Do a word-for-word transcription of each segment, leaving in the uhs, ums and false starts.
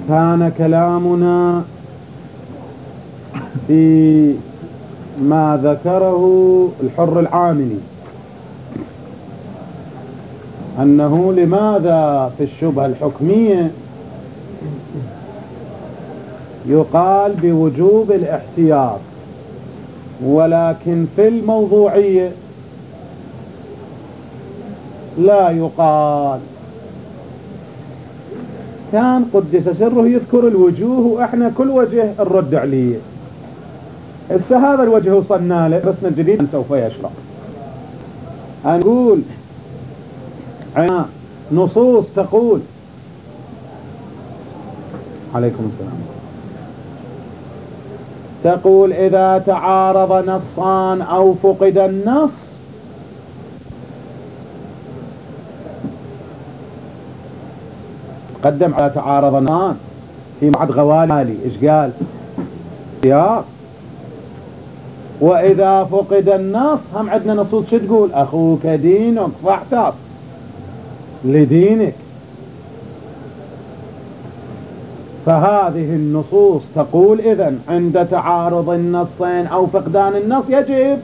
كان كلامنا في ما ذكره الحر العاملي أنه لماذا في الشبهة الحكمية يقال بوجوب الاحتياط ولكن في الموضوعية لا يقال. كان قدس سره يذكر الوجوه وإحنا كل وجه الرد عليه. هسه هذا الوجه وصلنا له رسم الجديد سوف يشرح. نقول نصوص تقول عليكم السلام تقول إذا تعارض نصان أو فقد النص قدم على تعارض نصان في بعض غوالي إيش قال سياق. وإذا فقد النص هم عندنا نصوص شو تقول أخوك دينك فاحتاط لدينك. فهذه النصوص تقول إذن عند تعارض النصين أو فقدان النص يجب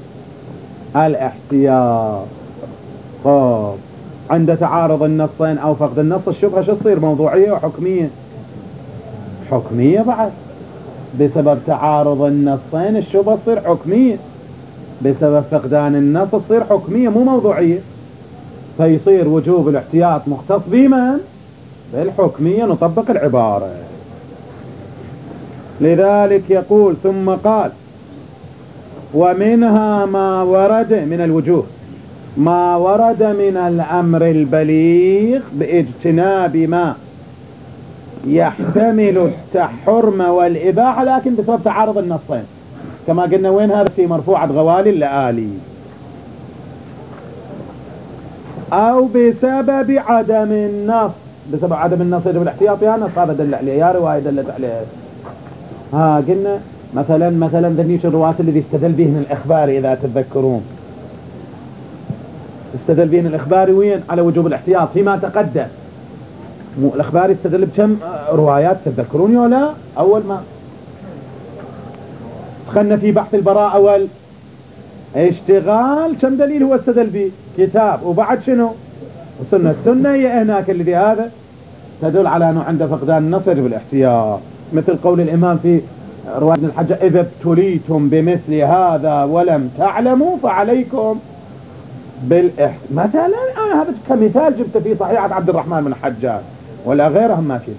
الاحتياط. طب عند تعارض النصين أو فقد النص الشبهة شو تصير موضوعية وحكمية؟ حكمية بعد بسبب تعارض النصين الشبهة تصير حكمية، بسبب فقدان النص تصير حكمية مو موضوعية. فيصير وجوب الاحتياط مختص بمن؟ بالحكمية. نطبق العبارة. لذلك يقول ثم قال ومنها ما ورد من الوجوه ما ورد من الأمر البليغ باجتناب ما يحتمل التحرم والإباحة لكن بسبب تعارض النصين كما قلنا. وين هذا؟ في مرفوعة غوالي اللآلي. أو بسبب عدم النص. بسبب عدم النص يجب الاحتياط يا نص. هذا دل عليه يا رواية دلت عليه. ها قلنا مثلا مثلا ذنيش الرواة الذي استدل بهن الإخباري إذا تتذكرون استدل بهن الإخباري وين على وجوب الاحتياط فيما تقدم. مو الإخباري استدل بكم روايات تتذكرون ولا أول ما دخلنا في بحث البراءة أول اشتغال كم دليل هو استدل به؟ كتاب وبعد شنو؟ وصلنا السنة هي هناك الذي هذا تدل على أنه عند فقدان النص يجب الاحتياط. مثل قول الإمام في رواية ابن الحجاج إذا ابتليتم بمثل هذا ولم تعلموا فعليكم بالاحتياط. مثلا أنا هذا كمثال جبت في صحيحة عبد الرحمن بن الحجاج ولا غيرهم ما في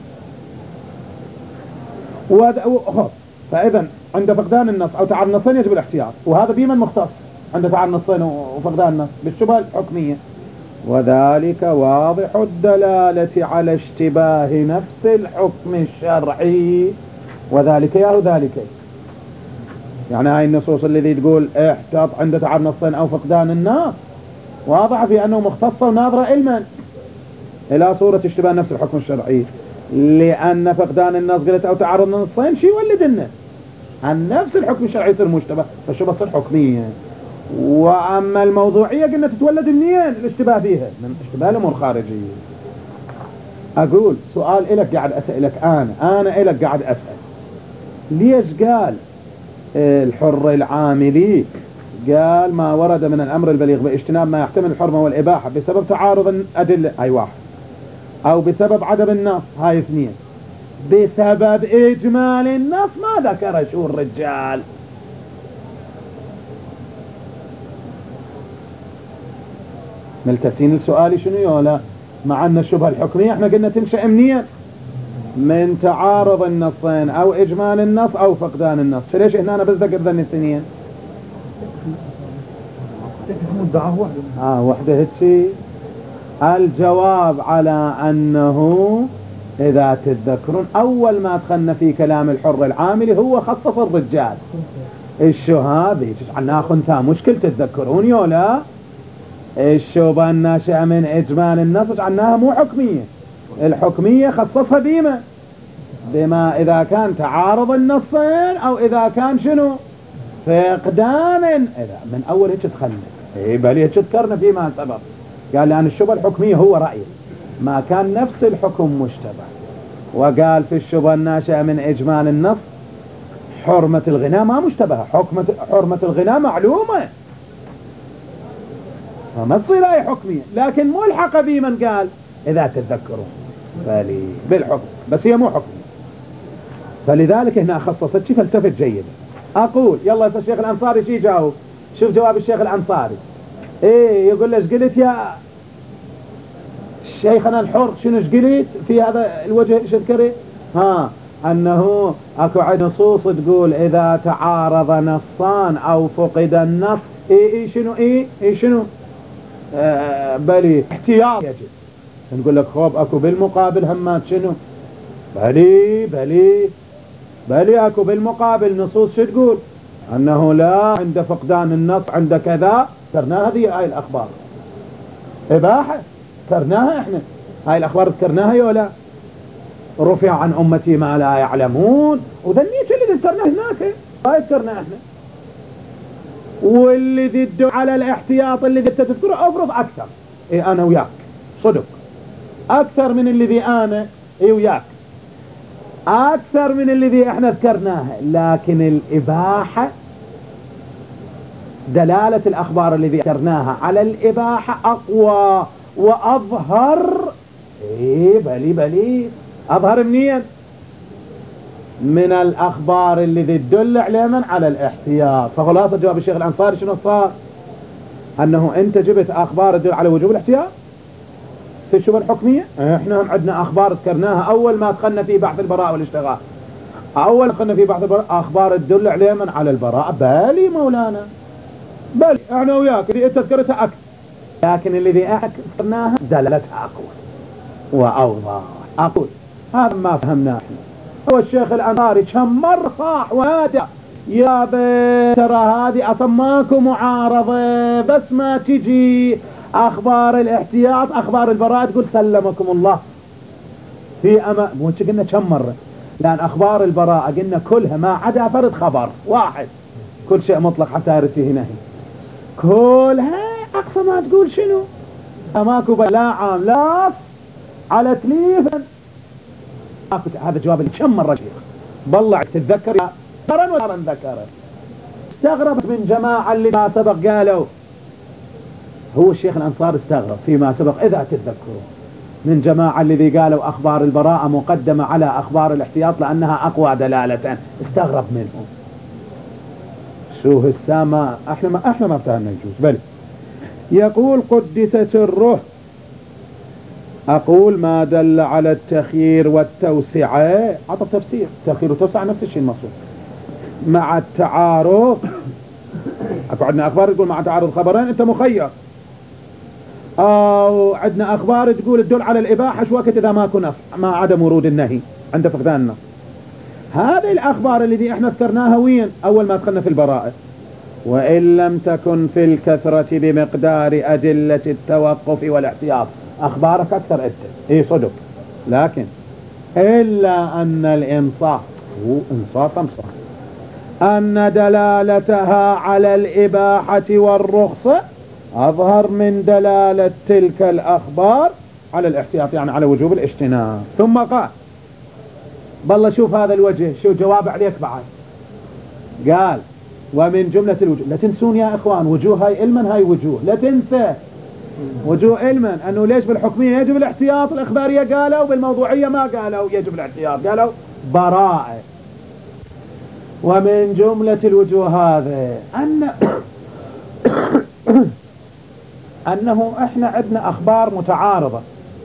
شيء. فإذا عند فقدان النص أو تعارض النصين يجب الاحتياط. وهذا بمن مختص عند تعارض النصين وفقدان النص؟ بالشبهة الحكمية. وذلك واضح الدلالة على اشتباه نفس الحكم الشرعي وذلك يا ذلك. يعني هاي النصوص الذي تقول احتاط عند تعارض نصين أو فقدان النص واضح في أنه مختصة وناظرة علما إلى صورة اشتباه نفس الحكم الشرعي. لأن فقدان النص قلت أو تعارض النصين شيء ولدنا عن نفس الحكم الشرعي يصير مشتبه فالشبهة تصير حكمية. وأما الموضوعية قلنا تتولد منين الاشتباه فيها؟ من اشتباه الأمور الخارجية. أقول سؤال إلك قاعد أسألك أنا أنا إلك قاعد أسأل ليش قال الحر العاملي قال ما ورد من الأمر البليغ باجتناب ما يحتمل الحرمة والإباحة بسبب تعارض الأدلة هاي واحد أو بسبب عدم النص هاي اثنين بسبب إجمال النص ما ذكر شو الرجال. ملتفتين السؤال شنو يولا مع أن الشبهة الحكمية احنا قلنا تنشأ منين؟ من تعارض النصين أو إجمال النص أو فقدان النص. فليش هنا أنا بس ذكر ذن الاثنين؟ آه وحدة هتشي. الجواب على أنه إذا تتذكرون أول ما دخلنا في كلام الحر العاملي هو خصص الرجال الشهادة عنها خنثى مشكلة تتذكرون يولا الشوبة الناشئة من إجمال النص عنها مو حكمية. الحكمية خصصها بما بما إذا كان تعارض النصين أو إذا كان شنو فقدان. إذا من أول هيك دخلنا إيه بالي هيك ذكرنا فيما سبق قال لأن الشبهة الحكمية هو رأي ما كان نفس الحكم مشتبه وقال في الشبهة الناشئة من إجمال النص حرمة الغناء ما مشتبهة، حكمة حرمة الغناء معلومة ما تصير أي حكمية، لكن ملحقة بمن قال إذا تتذكرون فلي بالحكم، بس هي مو حكمية. فلذلك هنا خصصت، فالتفت جيدا. أقول يلا يا الشيخ الأنصاري شي جاوب. شوف جواب الشيخ الأنصاري. إيه يقول ليش قلت يا شيخنا الحر، شنو قلت في هذا الوجه ايش تذكري؟ ها أنه أكو عد نصوص تقول إذا تعارض نصان أو فقد النص إيه إيه شنو إيه إيه شنو آه بلي احتياط يجب. نقول لك خوب أكو بالمقابل همات شنو بلي بلي بلي أكو بالمقابل نصوص شو تقول أنه لا عند فقدان النص عند كذا. ذكرناها هذه هاي الأخبار إباحة، ذكرناها إحنا هاي الأخبار ذكرناها يولا رفع عن أمتي ما لا يعلمون، وذنيش اللي ذكرناه هناك هاي ذكرنا إحنا. واللي ضد على الاحتياط اللي ذي تذكره أفرض أكثر إيه أنا وياك صدق أكثر من اللي ذي أنا إيه وياك أكثر من اللي ذي إحنا ذكرناها، لكن الإباحة دلالة الأخبار اللي ذكرناها على الإباحة أقوى وأظهر. إيه بلي بلي أظهر منين؟ من الأخبار اللي ذي تدل علينا على الاحتياط. فخلاصة جواب الشيخ الأنصاري شنو صار؟ أنه أنت جبت أخبار تدل على وجوب الاحتياط في الشبهة الحكمية. احنا هم عندنا أخبار ذكرناها أول ما دخلنا في بحث البراءة والاشتغال، أول دخلنا في بحث البراءة أخبار تدل علينا على البراءة. بالي مولانا بل احنا وياك اللي انت ذكرتها أكثر، لكن اللي ذي ذكرناها دلالتها أقوى وأوضح. أقول هذا ما فهمناه احنا. هو الشيخ الأنصاري كم مرة صاح وهادئ يا بي ترى هذه أصماكم معارضة، بس ما تجي أخبار الاحتياط أخبار البراءة تقول سلمكم الله في أما مو قلنا كم مرة، لأن أخبار البراءة قلنا كلها ما عدا فرد خبر واحد، كل شيء مطلق حتى يرد فيه نهي، كلها أقصى ما تقول شنو أماكو لا عام لا على تليفا. هذا جواب اللي كم مرة شيخ بالله تتذكر يا مرن ومرن ذكره. استغربت من جماعة اللي ما سبق قالوا، هو الشيخ الأنصار استغرب فيما سبق إذا تتذكروا من جماعة الذي قالوا أخبار البراءة مقدمة على أخبار الاحتياط لأنها أقوى دلالة. استغرب منهم. شو السامة احنا ما احنا ما فهمنا يجوز. بل يقول قدس سره. أقول ما دل على التخيير والتوسعة عطى تفسير تخيير وتوسع نفس الشيء المقصود مع التعارض. أكو عندنا أخبار تقول مع تعارض خبرين أنت مخير، أو عندنا أخبار تقول تدل على الإباحة شو وقت إذا ما كنا مع عدم ورود النهي عند فقدان النص. هذه الأخبار اللي احنا ذكرناها وين أول ما دخلنا في البراءة، وإن لم تكن في الكثرة بمقدار أدلة التوقف والاحتياط. أخبارك أكثر أنت إيه صدق، لكن إلا أن الإنصاف هو إنصاف أمصاف أن دلالتها على الإباحة والرخصة أظهر من دلالة تلك الأخبار على الاحتياط، يعني على وجوب الاجتناب. ثم قال بالله شوف هذا الوجه شو جواب عليك بعد. قال ومن جملة الوجوه، لا تنسون يا إخوان وجوه هاي علما، هاي وجوه لا تنسى وجوه علما أنه ليش بالحكمية يجب الاحتياط الإخبارية قالوا، بالموضوعية ما قالوا يجب الاحتياط، قالوا براءة. ومن جملة الوجوه هذا أن أنه إحنا عندنا أخبار متعارضة.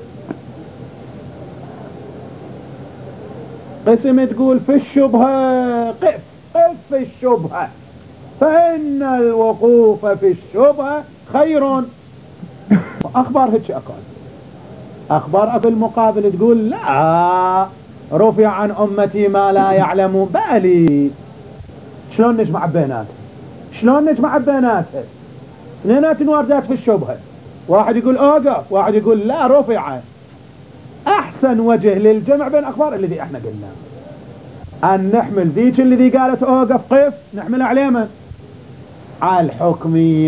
قسم تقول في الشبهة قف قف في الشبهة فإن الوقوف في الشبهة خير. أخبار هيك أقل أخبار في المقابل تقول لا رفع عن أمتي ما لا يعلمون. بالي شلون نجمع بينات شلون نجمع بينات اثنينات واردات في الشبهة، واحد يقول اوقف واحد يقول لا رفع. احسن وجه للجمع بين اخبار الذي احنا قلنا ان نحمل ذيك الذي قالت اوقف قف نحمل عليه من على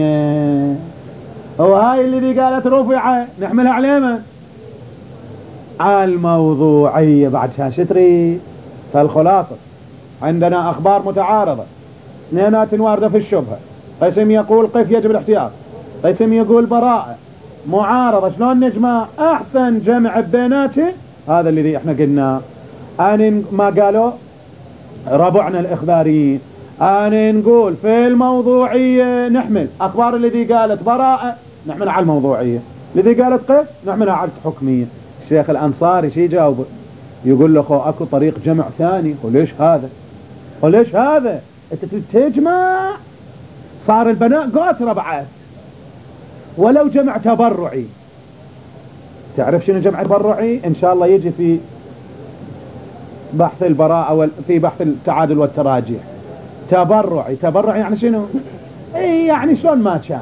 الحكمية، وهاي الذي قالت رفع نحملها عليه من الموضوعية بعد شان تريد. فالخلاصة عندنا أخبار متعارضة، اثنينات واردة في الشبهة، قسم يقول قف يجب الاحتياط، قسم يقول براءة، معارضة، شلون نجمع؟ أحسن جمع بيناته هذا الذي احنا قلنا. أن ما قالوا ربعنا الإخباريين، أن نقول في الموضوعية نحمل أخبار الذي قالت براءة نحملها على الموضوعية، الذي قالت قف نحملها على الحكمية. الشيخ الأنصاري شي جاوبه؟ يقول له خو أكو طريق جمع ثاني. وليش هذا؟ وليش هذا؟ أنت تجمع صار البناء قاترة بعد، ولو جمع تبرعي. تعرف شنو جمع تبرعي؟ إن شاء الله يجي في بحث البراءة وال... في بحث التعادل والتراجيح. تبرعي، تبرعي يعني شنو؟ اي يعني شلون ما كان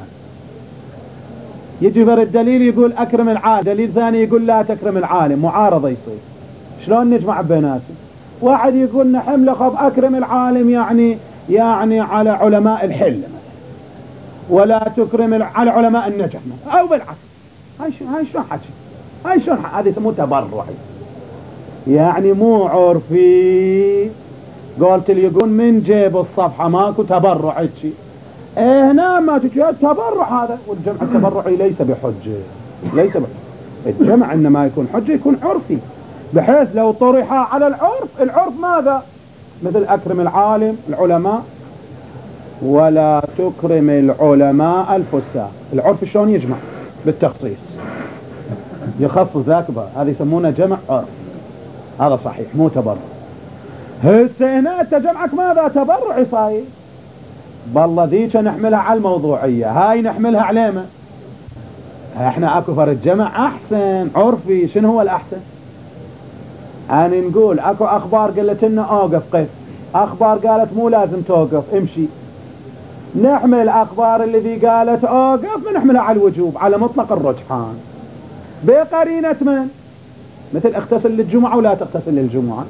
يجي بر الدليل يقول أكرم العالم، دليل ثاني يقول لا تكرم العالم، معارضة يصير. شلون نجمع بيناتهم؟ واحد يقول نحمل خب أكرم العالم يعني يعني على علماء الحل مثلا، ولا تكرم ال... على علماء النجح مثلا، أو بالعكس. هاي شو هاي شلون حكي؟ هاي شلون هذا يسموه تبرعي، يعني مو عرفي. قلت لي يقول من جيب الصفحة ماكو تبرع شيء. إيه هنا ما تجي التبرع هذا، والجمع التبرعي ليس بحجة، ليس بحجة. الجمع إنما يكون حجة يكون عرفي، بحيث لو طرح على العرف، العرف ماذا؟ مثل أكرم العالم العلماء ولا تكرم العلماء الفساق. العرف شلون يجمع؟ بالتخصيص، يخصص ذاك بقى، هذا يسمونه جمع عرف. هذا صحيح مو تبرع. هسه هنا انت جمعك ماذا؟ تبرعي صاير. بالله ذيك نحملها على الموضوعية، هاي نحملها علينا احنا. اكو فرد جمع احسن عرفي. شنو هو الاحسن؟ ان نقول اكو اخبار قالت لنا اوقف قف، اخبار قالت مو لازم توقف امشي. نحمل اخبار الذي قالت اوقف نحملها على الوجوب، على مطلق الرجحان، بقرينة من؟ مثل اغتسل للجمعة ولا تغتسل للجمعة،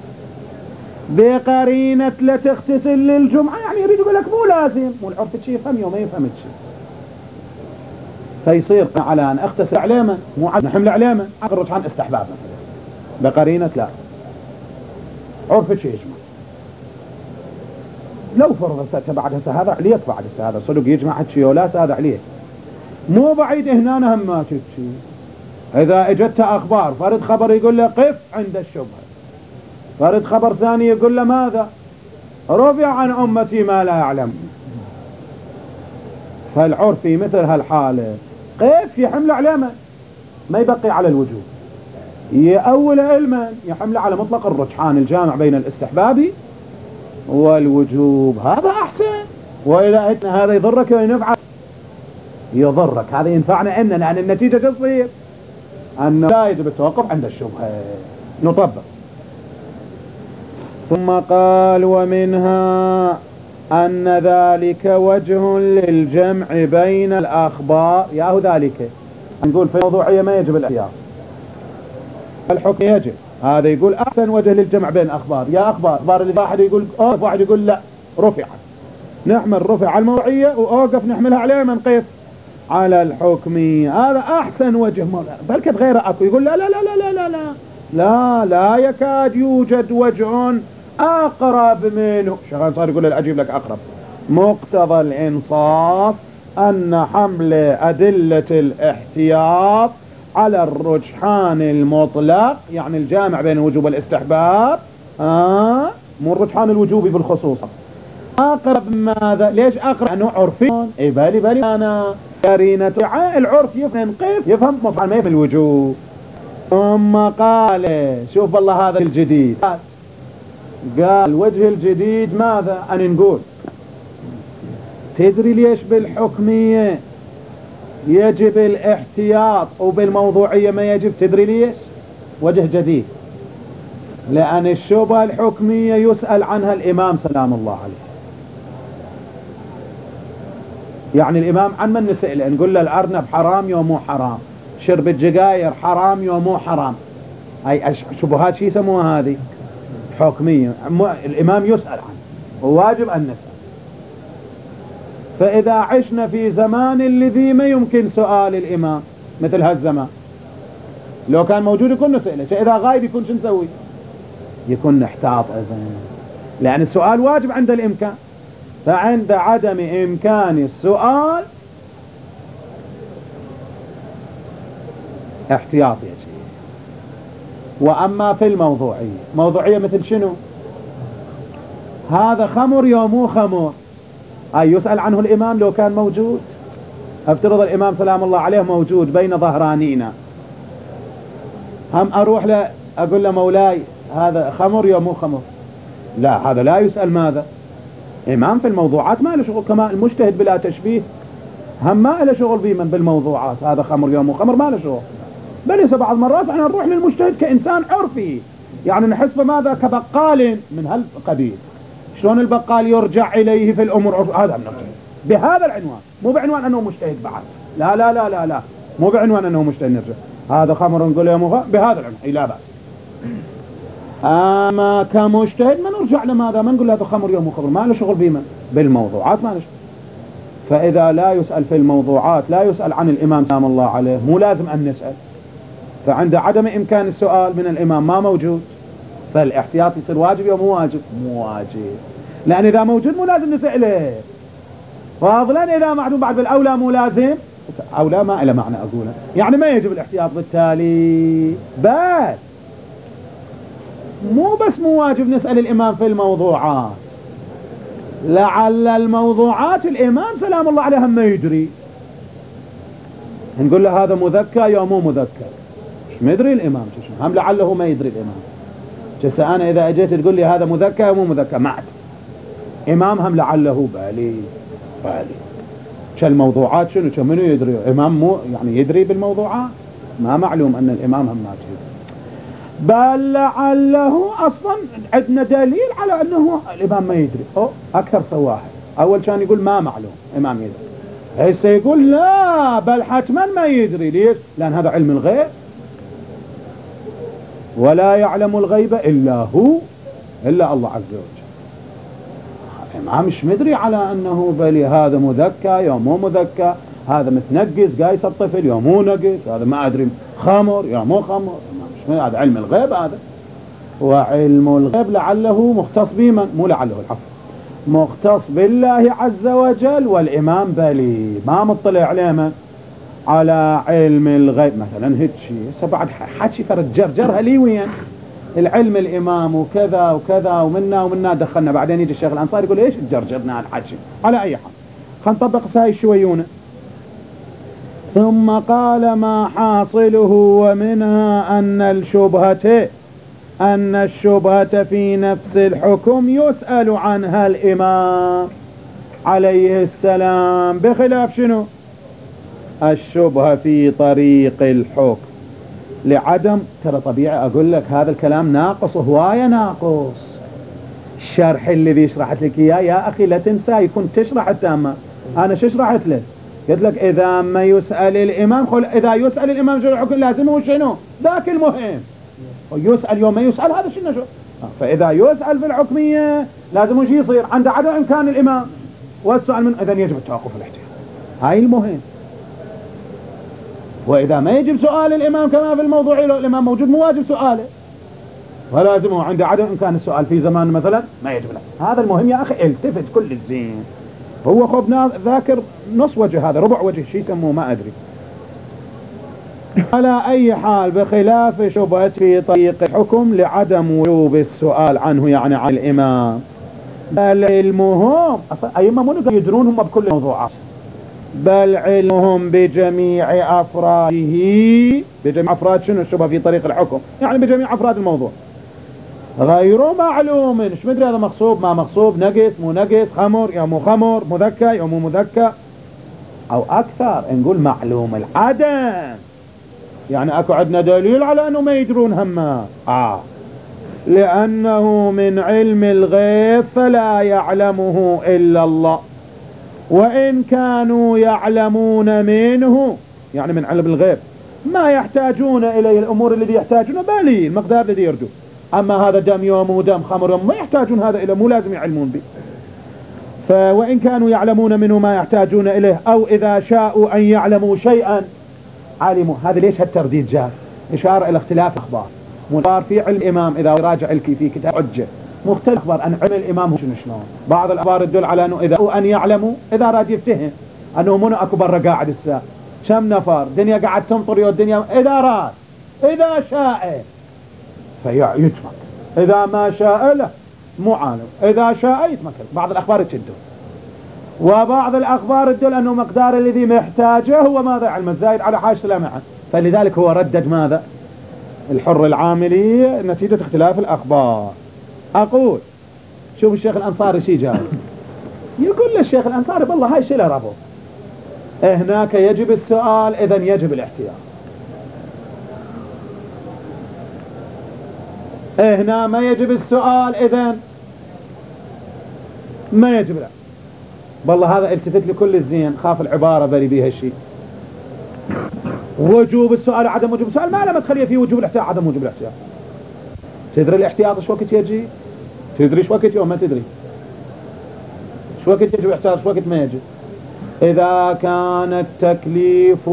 بقرينة لا تغتسل للجمعة، يعني يريد يقول لك مو لازم، مو العرف شيء يفهم يوم ما يفهم شيء. فيصير على ان اغتسل عليما مو على نحمل عليما على الرجحان استحباب مثلا، بقرينة لا عرف شيء يجمع. لو فرض بعد هذا عليك، بعد هذا صدق يجمع شيء ولا هذا عليك، مو بعيد هنا هم ما شيء. إذا اجت أخبار فرد خبر يقول له قف عند الشبهة، فرد خبر ثاني يقول له ماذا؟ رفع عن أمتي ما لا يعلم. فالعرف في مثل هالحالة قف يحمل علامة، ما يبقي على الوجوب، يأول علما يحمل على مطلق الرجحان الجامع بين الاستحباب والوجوب. هذا أحسن. وإذا أتنا هذا يضرك وينفعك، يضرك هذا ينفعنا إننا، لأن النتيجة تصير أنه لا يجب التوقف عند الشبهة. نطبق. ثم قال ومنها أن ذلك وجه للجمع بين الأخبار. ياهو ذلك نقول في الموضوعية ما يجب الاحتياط، الحكم يجب. هذا يقول أحسن وجه للجمع بين الأخبار. يا أخبار أخبار اللي واحد يقول أوقف، واحد يقول لا رفع، نحمل رفع على الموضوعية، وأوقف نحملها عليه من قيف على الحكمي. هذا أحسن وجه. بل غير أكو يقول لا لا لا لا لا لا لا لا يكاد يوجد وجه أقرب منه. شغال صار يقول الأجيب لك أقرب. مقتضى الإنصاف أن حمل أدلة الاحتياط على الرجحان المطلق، يعني الجامع بين الوجوب والاستحباب، آه مو الرجحان الوجوبي بالخصوص، أقرب. ماذا؟ ليش أقرب؟ أنه عرفي. إيه بالي بالي أنا قرينة العرف يفهم قيف يفهم مطلع ما يفهم الوجوب. ثم قال شوف والله هذا الجديد، قال الوجه الجديد ماذا؟ أن نقول تدري ليش بالحكمية يجب الاحتياط وبالموضوعية ما يجب؟ تدري ليش؟ وجه جديد. لأن الشبهة الحكمية يسأل عنها الإمام سلام الله عليه. يعني الإمام عن من نسأله؟ نقول له الأرنب حرام يوم مو حرام، شرب الجقاير حرام يوم مو حرام. أي شبهات شي يسموها هذه؟ حكمية. الإمام يسأل عنه وواجب أن نسأل. فإذا عشنا في زمان الذي ما يمكن سؤال الإمام مثل هالزمان، لو كان موجود يكون نسأله، إذا غايب يكون شو نسوي؟ يكون نحتاط إذن، لأن السؤال واجب عند الإمكان، فعند عدم إمكان السؤال احتياط يا شيخ. وأما في الموضوعية، موضوعية مثل شنو؟ هذا خمر يا مو خمر، أي يسأل عنه الإمام لو كان موجود. افترض الإمام سلام الله عليه موجود بين ظهرانينا، هم أروح له أقول له مولاي هذا خمر يا مو خمر؟ لا، هذا لا يسأل ماذا؟ إمام في الموضوعات ما له شغل، كما المجتهد بلا تشبيه هم ما له شغل بمن بالموضوعات، هذا خمر يا مو خمر ما له شغل. بل بعض المرات احنا نروح للمجتهد كإنسان عرفي، يعني نحس بماذا؟ كبقال من هالقبيل. شلون البقال يرجع إليه في الأمور؟ هذا بهذا العنوان، مو بعنوان أنه مجتهد بعد، لا لا لا لا لا، مو بعنوان أنه مجتهد نرجع هذا خمر نقول يا مو خمر بهذا العنوان، لا بأس. أما كمجتهد ما نرجع لماذا؟ ما نقول هذا خمر يا مو خمر، ما له شغل بمن بالموضوعات، ما له شغل. فإذا لا يسأل في الموضوعات، لا يسأل عن الإمام سلام الله عليه، مو لازم أن نسأل. فعند عدم إمكان السؤال من الإمام ما موجود، فالاحتياط يصير واجب يا مو واجب؟ مو واجب، لأن إذا موجود مو لازم نسأله، فاضلا إذا معدوم بعد بالأولى مو لازم، أولى ما إلى معنى أقوله، يعني ما يجب الاحتياط بالتالي. بس مو بس مو واجب نسأل الإمام في الموضوعات، لعل الموضوعات الإمام سلام الله عليه ما يدري، نقول له هذا مذكى يا مو مذكى، مش مدري الإمام شو، هم لعله ما يدري الإمام. جس أنا إذا أجيت تقول لي هذا مذكى يا مو مذكى، ما أدري. إمام هم لعله بالي بالي كالموضوعات شنو كمنو يدري؟ إمام مو يعني يدري بالموضوعات؟ ما معلوم أن الإمام هم ما يدري، بل لعله أصلا عندنا دليل على أنه الإمام ما يدري. أو أكثر سواحل، أول كان يقول ما معلوم إمام يدري، هسه يقول لا بل حتما ما يدري. ليش؟ لأن هذا علم الغيب، ولا يعلم الغيب إلا هو، إلا الله عز وجل. الإمام مش مدري على أنه بلي هذا مذكى يا مو مذكى، هذا متنقص قايس الطفل يا مو نقص، هذا ما أدري خمر يا مو خمر، هذا علم الغيب هذا. وعلم الغيب لعله مختص بمن؟ مو لعله، العفو، مختص بالله عز وجل، والإمام بلي ما مطلع عليه من؟ على علم الغيب. مثلا هيك شيء بعد حكي فرد جرجرها لي وين العلم الإمام وكذا وكذا ومنا ومنا دخلنا، بعدين يجي الشيخ الأنصاري يقول إيش جرجرنا الحكي. على أي حال خلينا نطبق هاي شويونه. ثم قال ما حاصله ومنها أن الشبهة أن الشبهة في نفس الحكم يسأل عنها الإمام عليه السلام، بخلاف شنو؟ الشبهة في طريق الحكم لعدم. ترى طبيعي أقول لك هذا الكلام ناقص، هواية ناقص. الشرح اللي شرحت لك إياه يا أخي لا تنسى يكون تشرح التامة. أنا شو شرحت لك؟ قلت لك إذا ما يسأل الإمام خل... إذا يسأل الإمام شو الحكم لازمه شنو؟ ذاك المهم. ويسأل يوم ما يسأل هذا شنو شو؟ فإذا يسأل في الحكمية لازم شيء يصير عند عدم إمكان الإمام والسؤال من إذن يجب التوقف الاحتياط، هاي المهم. وإذا ما يجب سؤال الإمام كما في الموضوع لو الإمام موجود مو واجب سؤاله، ولازمه عند عدم إمكان السؤال في زمان مثلا ما يجب له. هذا المهم يا أخي، التفت كل الزين. هو خبنا ذاكر نص وجه، هذا ربع وجه شيء يسموه ما أدري. على أي حال بخلاف شبهة في طريق الحكم لعدم وجوب السؤال عنه يعني عن الإمام، بل علمهم أصلا أيما مو يدرون هم بكل الموضوعات، بل علمهم بجميع أفراده. بجميع أفراد شنو الشبهة في طريق الحكم؟ يعني بجميع أفراد الموضوع غير معلوم. مش مدري هذا مغصوب ما مغصوب، نقص مو نقص، خمر يا مو خمر، مذكى يا مو مذكى، أو أكثر نقول معلوم العدم. يعني أكو عندنا دليل على أنه ما يدرون هما آه لأنه من علم الغيب فلا يعلمه إلا الله، وإن كانوا يعلمون منه يعني من علم الغيب ما يحتاجون إليه الأمور الذي يحتاجون بالي المقدار الذي يرجو. أما هذا دم يوم ودم خمر يوم ما يحتاجون هذا إلى، مو لازم يعلمون به. فوإن كانوا يعلمون منه ما يحتاجون إليه، أو إذا شاءوا أن يعلموا شيئا علموا. هذا ليش هالترديد جاء؟ إشارة إلى اختلاف أخبار. مخبار في علم الإمام إذا راجع لك في كتاب حجة مختلف أخبار أن علم الإمام شنو شلون. بعض الأخبار تدل على أنه إذا أن يعلموا إذا راد يفتهم أنه منو أكو برا قاعد الساعة كم نفر دنيا قاعد تمطر يا الدنيا إذا راد إذا شاء فيتمكن، إذا ما شاء له مو عالم، إذا شاء يتمكن. بعض الأخبار تشده، وبعض الأخبار تدل أنه مقدار الذي محتاجه هو ماذا علم الزايد على حاجة لا معه، فلذلك هو ردد ماذا الحر العاملي نتيجة اختلاف الأخبار. أقول شوف الشيخ الأنصاري شي جاي يقول للشيخ الأنصاري بالله هاي شيء له ربط. هناك يجب السؤال إذن يجب الاحتياط، هنا ما يجب السؤال إذن ما يجب لا. بالله هذا التفت لكل الزين خاف العبارة بري بيها الشيء. وجوب السؤال عدم وجوب السؤال ما لما تخليه فيه وجوب الاحتياط عدم وجوب الاحتياط. تدري الاحتياط شو وقت يجي؟ تدري شو وقت يوم ما تدري شو وقت يجب الاحتياط شو وقت ما يجب. إذا كان التكليف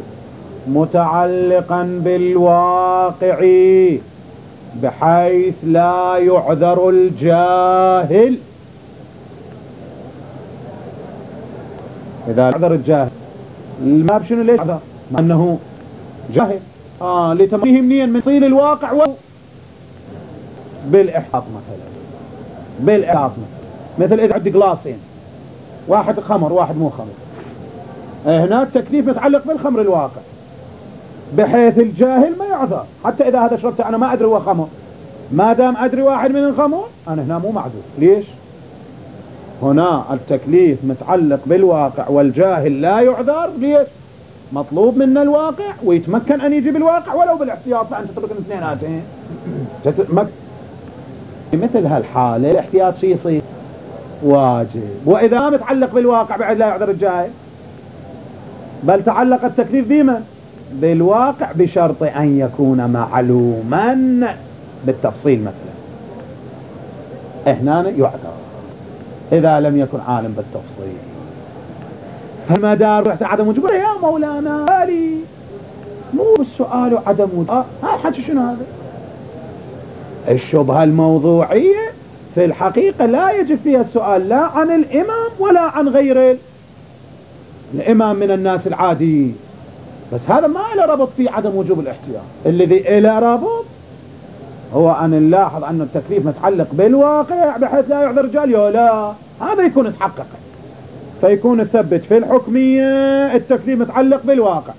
متعلقا بالواقع بحيث لا يعذر الجاهل، إذا عذر الجاهل ما بشنو ليش عذر؟ مع أنه جاهل آه لتمريه منين من صيل الواقع و... بالإحاط مثلا بالإحاط مثلا مثل إذا عندي قلاصين واحد خمر واحد مو خمر، هنا التكليف متعلق بالخمر الواقع بحيث الجاهل ما يعذر. حتى إذا هذا شربته أنا ما أدري هو خمر، ما دام أدري واحد من الخمر أنا هنا مو معذور. ليش؟ هنا التكليف متعلق بالواقع والجاهل لا يعذر. ليش؟ مطلوب منا الواقع ويتمكن أن يجيب الواقع ولو بالاحتياط، فأنت تترك الاثنين هاتين تتمك... مثل هالحالة الاحتياط شيء يصير واجب. وإذا ما متعلق بالواقع بعد لا يعذر الجاهل بل تعلق التكليف بمن؟ بالواقع بشرط أن يكون معلوما بالتفصيل. مثلا هنا يعذر إذا لم يكن عالم بالتفصيل. فالمدار رحت عدم وجوب يا مولانا هالي مو السؤال عدم وجوب. ها آه حكي شنو هذا؟ الشبهة الموضوعية في الحقيقة لا يجب فيها السؤال لا عن الإمام ولا عن غير الإمام من الناس العادي، بس هذا ما له ربط فيه عدم وجوب الاحتياط. الذي له ربط هو أن نلاحظ أن التكليف متعلق بالواقع بحيث لا يعذر رجال يا لا، هذا يكون تحقق فيكون الثبت في الحكمية التكليف متعلق بالواقع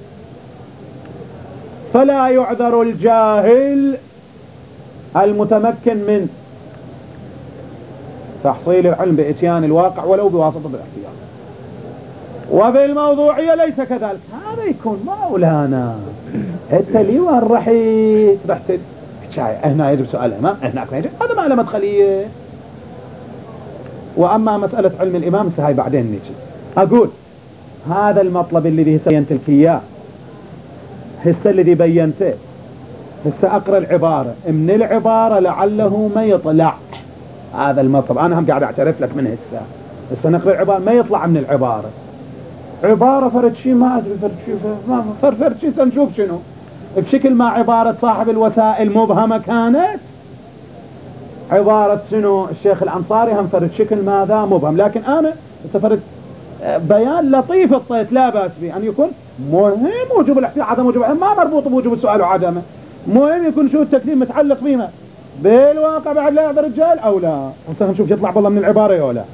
فلا يعذر الجاهل المتمكن من تحصيل العلم بإتيان الواقع ولو بواسطة الاحتياط. وفي الموضوعية ليس كذلك، هذا يكون مولانا انت لي وين رحيت رحت شاي هنا يجب سؤال الإمام هناك ما يجب، هذا ما له مدخلية. وأما مسألة علم الإمام هاي بعدين نيجي. أقول هذا المطلب الذي بينت لك إياه هسه الذي بينته هسه أقرأ العبارة من العبارة لعله ما يطلع هذا المطلب. أنا هم قاعد أعترف لك من هسه هسه نقرأ العبارة ما يطلع من العبارة عبارة فرد شيء ما أدري فرد شيء ما فرد شيء سنشوف شنو بشكل ما عبارة صاحب الوسائل مبهمة كانت عبارة شنو الشيخ الأنصاري هم فرد شكل ماذا مبهم، لكن أنا فرد بيان لطيف الطيط لا بأس به أن يكون مهم وجوب الاحتياط عدم وجوب ما مربوط بوجوب السؤال وعدمه، مهم يكون شو التكليف متعلق بما بالواقع بعد لا يعذر الرجال أو لا. هسه نشوف يطلع بالله من العبارة ولا لا.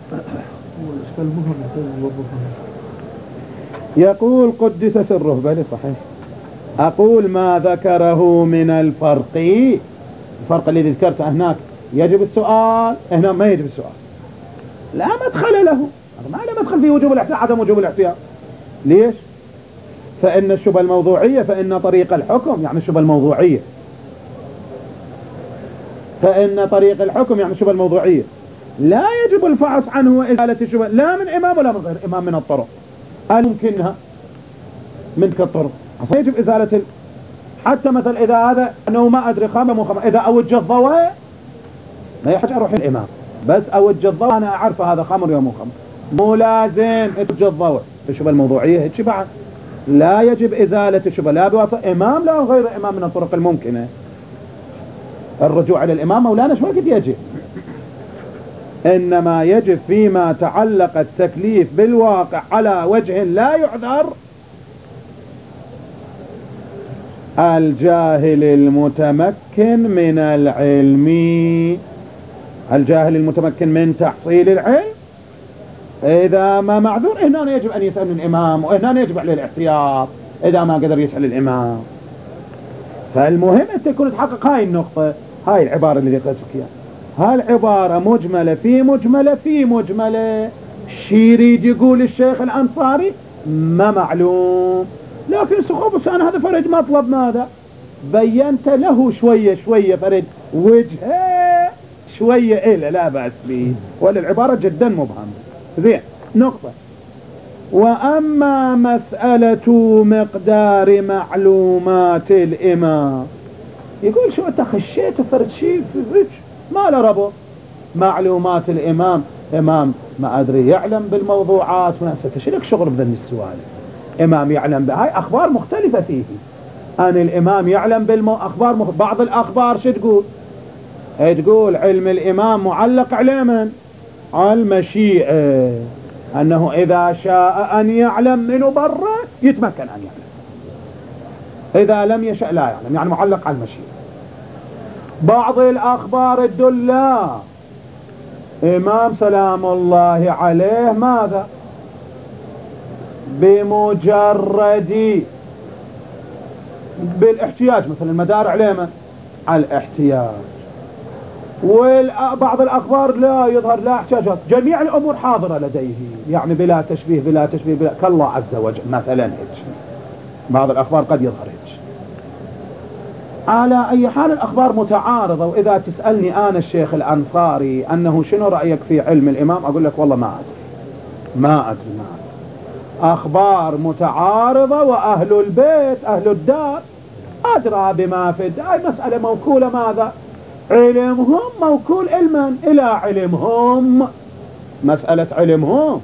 يقول قدس سره بل صحيح. أقول ما ذكره من الفرق الفرق الذي ذكرته هناك يجب السؤال هنا ما يجب السؤال لا مدخل له، ما له مدخل في وجوب الاحتياط عدم وجوب الاحتياط. ليش؟ فإن الشبهة الموضوعية فإن طريق الحكم يعني الشبهة الموضوعية فإن طريق الحكم يعني الشبهة الموضوعية لا يجب الفحص عنه وإزالة الشبهة لا من إمام ولا من غير إمام من الطرق الممكنها من كالطرق يجب إزالة ال... حتى مثل إذا هذا أنه ما أدري خامة مو خامة إذا أوجه الضوء ما يحتاج أروح الإمام بس أوجه الضوء أنا أعرف هذا خمر يا مو خمر مو لازم أوجه الضوء الشبهة الموضوعية هيك بعد لا يجب إزالة الشبهة لا بواسطة إمام لا غير إمام من الطرق الممكنة. الرجوع إلى الإمام مولانا شو وقت يجب، إنما يجب فيما تعلق التكليف بالواقع على وجه لا يعذر الجاهل المتمكن من العلم، الجاهل المتمكن من تحصيل العلم إذا ما معذور هنا يجب أن يسأل الإمام، وهنا يجب عليه الاحتياط إذا ما قدر يسأل الإمام. فالمهم أن تكون تحقق هاي النقطة، هاي العبارة اللي قلت لك إياها، هاي العبارة مجملة في مجملة في مجملة. شي يريد يقول الشيخ الأنصاري ما معلوم، لكن سخوف أنا هذا فرد مطلب ماذا بينت له شوية شوية فرد وجهه شوية إلا لا بأس به، ولا العبارة جدا مبهمة. زين نقطة. وأما مسألة مقدار معلومات الإمام، يقول شو أنت خشيت فرد شيء في ما له ربط معلومات الإمام، إمام ما أدري يعلم بالموضوعات ستشلك شغل بذن السؤال. إمام يعلم بهاي أخبار مختلفة فيه، أن الإمام يعلم بالأخبار مخ... بعض الأخبار شو تقول؟ تقول علم الإمام معلق على من؟ على المشيئة، أنه إذا شاء أن يعلم منه برا يتمكن أن يعلم، إذا لم يشاء لا يعلم، يعني معلق على المشيئة. بعض الأخبار تدل لا، إمام سلام الله عليه ماذا بمجرد بالاحتياج مثلا المدار عليه من؟ على الاحتياج. وبعض الأخبار لا يظهر لا احتياجات، جميع الأمور حاضرة لديه، يعني بلا تشبيه بلا تشبيه بلا كالله عز وجل مثلا هيك. بعض الأخبار قد يظهر هيك. على أي حال الأخبار متعارضة. وإذا تسألني أنا الشيخ الأنصاري أنه شنو رأيك في علم الإمام، أقول لك والله ما أدري ما أدري ما أدري. أخبار متعارضة وأهل البيت أهل الدار أدرى بما في الدار. هاي مسألة موكولة ماذا؟ علمهم موكول علما إلى علمهم، مسألة علمهم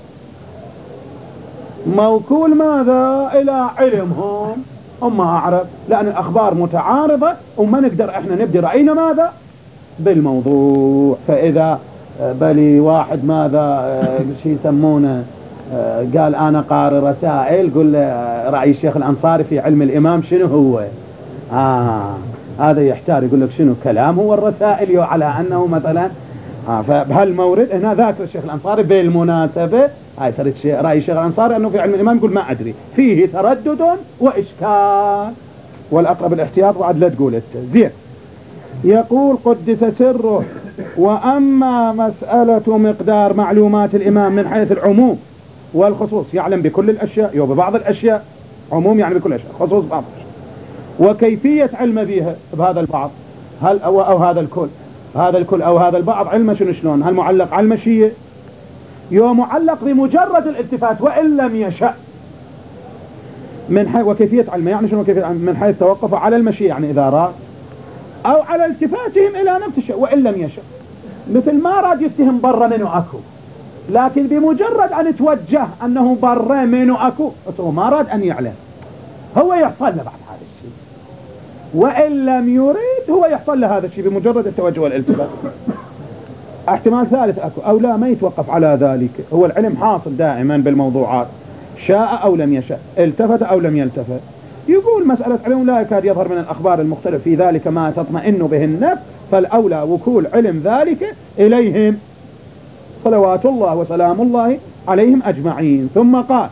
موكول ماذا؟ إلى علمهم. هم أعرف لأن الأخبار متعارضة وما نقدر إحنا نبدي رأينا ماذا بالموضوع. فإذا بلي واحد ماذا شي يسمونه قال أنا قارئ رسائل، قل رأي الشيخ الأنصاري في علم الإمام شنو هو؟ آه هذا يحتار يقول لك شنو كلام هو الرسائل على أنه مثلا آه فبهالمورد هنا ذاكر الشيخ الأنصاري بالمناسبة هاي ترد رأي الشيخ الأنصاري أنه في علم الإمام يقول ما أدري فيه تردد وإشكال، والأقرب الاحتياط وعد لا تقول زين. يقول قدس سره: وأما مسألة مقدار معلومات الإمام من حيث العموم والخصوص، يعلم بكل الأشياء يو ببعض الأشياء، عموم يعني بكل الأشياء، خصوص بعض الأشياء، وكيفية علم بها بهذا البعض هل أو, أو هذا الكل هذا الكل أو هذا البعض علم شنو شلون؟ هل معلق على المشيئة يو معلق بمجرد الالتفات وإن لم يشأ من حيث وكيفية علم يعني شنو كيفية علم؟ من حيث توقف على المشيئة يعني إذا راد، أو على التفاتهم إلى نفس الشيء وإن لم يشأ، مثل ما راد يفتهم برا منه أكو، لكن بمجرد أن توجه أنه برا منه أكو هو ما راد أن يعلم، هو يحصل له بعد هذا الشيء، وإن لم يريد هو يحصل له هذا الشيء بمجرد التوجه والالتفات. احتمال ثالث أكو أو لا ما يتوقف على ذلك، هو العلم حاصل دائما بالموضوعات شاء أو لم يشاء، التفت أو لم يلتفت. يقول مسألة علم لا يكاد يظهر من الأخبار المختلف في ذلك ما تطمئن به النفس، فالأولى وكول علم ذلك إليهم صلوات الله وسلام الله عليهم أجمعين. ثم قال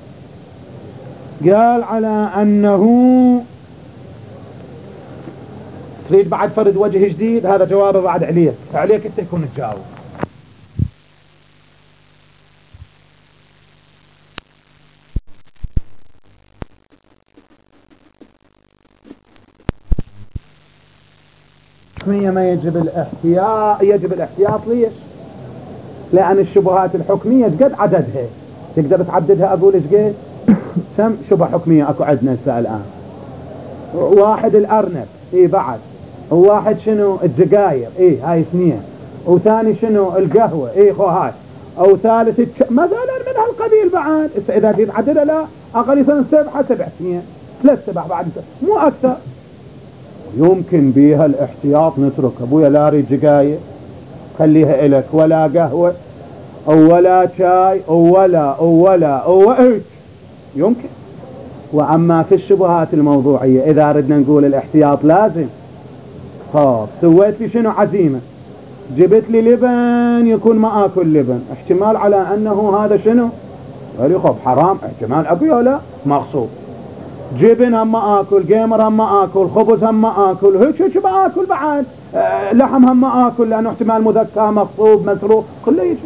قال على أنه تريد بعد فرد وجه جديد، هذا جوابه بعد عليك، فعليك انت يكون تجاوب. ما يجب الاحتياط، يجب الاحتياط ليش؟ لأن الشبهات الحكمية قد عددها تقدر تعددها؟ أقول ايش قد كم شبهة حكمية أكو عندنا هسه الآن؟ واحد الأرنب إيه بعد، وواحد شنو الدقايق إيه هاي اثنين، وثاني شنو القهوة إيه خو هاي، أو ثالث التش... مثلا من هالقبيل بعد. إذا تريد تعددها لا أقل سنة سبعة سبع سنين ثلاث سبع بعد سنة. مو أكثر. يمكن بيها الاحتياط نترك أبويا لا ريد جقاية خليها إلك ولا قهوة أو ولا شاي أو ولا أو ولا أو إيش يمكن. وأما في الشبهات الموضوعية إذا ردنا نقول الاحتياط لازم، خلاص سويت لي شنو عزيمة، جبت لي لبن يكون ما أكل لبن، احتمال على أنه هذا شنو قال خب حرام، احتمال أبي لا مغصوب. جبن هم ما أكل، جيمر هم ما أكل، خبز هم ما أكل، هيك هيك ما أكل بعد، أه لحم هم ما أكل لأنه احتمال مذكى مغصوب مسروق كله يجي